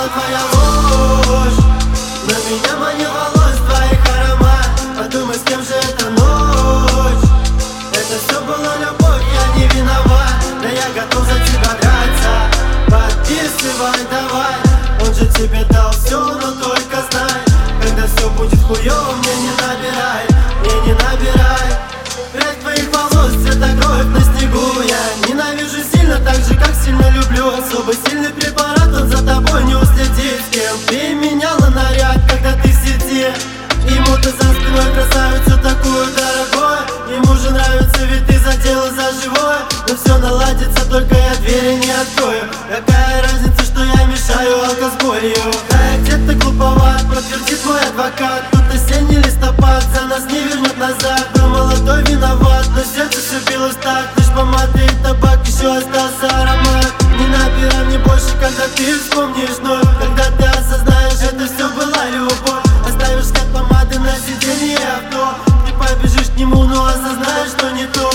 заебала твоя ложь, но меня манила твоих аромат. Подумай, с кем же эта ночь. Это все была любовь, я не виноват. Да я готов за тебя драться. Подписывай давай, он же тебе дал все, но только знай, когда все будет хуёво, мне не набирай, мне не набирай. Прядь твоих волос, цвета кровь на снегу. Я ненавижу сильно, так же как сильно люблю. Особо сильный препарат, он за тобой не уследит. С кем ты меняла наряд, когда ты в сети? Ему ты за спиной красавицу такую дорогую. Ему же нравится, ведь ты задела за живое. Но все наладится, только я двери не открою. Какая разница, что я мешаю алкоголю? Да я где-то глуповат, подтвердит мой адвокат. Тут осенний листопад за нас не вернет назад. Был молодой, виноват, но сердце все билось так. Лишь помады и табак, еще остался аромат. Не набирай мне больше, когда ты вспомнишь вновь. Когда ты осознаешь, это все была любовь. Оставишь след помады на сиденье авто. Ты побежишь к нему, но осознаешь, что не то.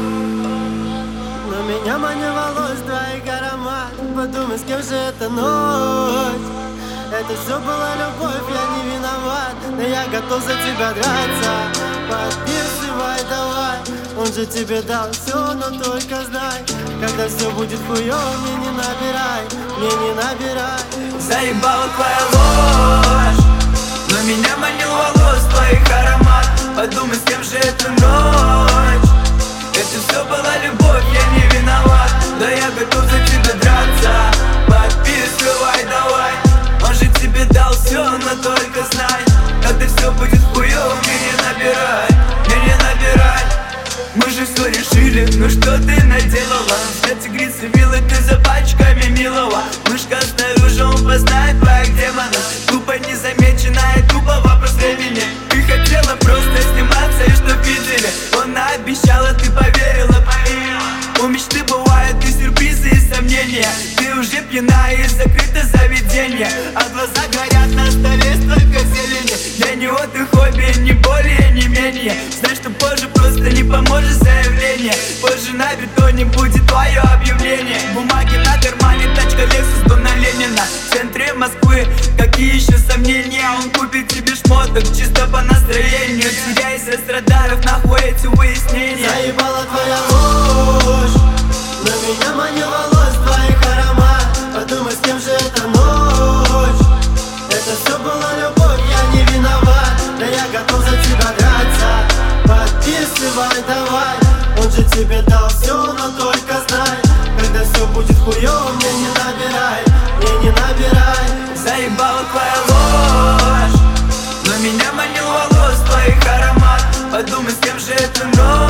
Но меня манил волос твоих аромат. Подумай, с кем же эта ночь. Это все была любовь, я не виноват. Но я готов за тебя драться. Подписывай давай, он же тебе дал все, но только знай, когда все будет хуёво, мне не набирай, мне не набирай. Заебала твоя ложь, но меня манил волос твоих аромат. Подумай, с кем же эта ночь. Это все была любовь, я не виноват. Да я готов за тебя драться. Подписывай давай, он же тебе дал все, но только знай, когда все будет хуёво, мне не набирай, мне не набирай. Мы же все решили, ну что ты наделала? Вся тигрица милая, ты за пачками милого. Мышка снаружи, он познает твоих демонов. Тупо незамеченная, тупо вопрос времени. Ты хотела просто сниматься и чтоб видели. Он наобещала, ты поверила, поверила. У мечты бывают и сюрпризы, и сомнения. Ты уже пьяна и закрыто заведение, а глаза горят на столе столько зелени. Я не отдых, хобби, не более, не менее. Знай, что позже просто не поможет заявление. Позже на бетоне будет твое объявление. Бумаги на кармане, тачка Lexus, дом на Ленина. В центре Москвы, какие еще сомнения? Он купит тебе шмоток, чисто по настроению. Теряйся с радаров, нахуй эти выяснения. Заебала твоя ложь, но меня манил волос твоих аромат. Подумай, с кем же эта ночь. Это все была любовь, я не виноват. Да я готов за тебя драться. Подписывай давай, он же тебе дал все, но только знай, когда все будет хуёво, мне не набирай, мне не набирай. Заебала твоя ложь, но меня манил волос твоих аромат. Подумай, с кем же эта ночь.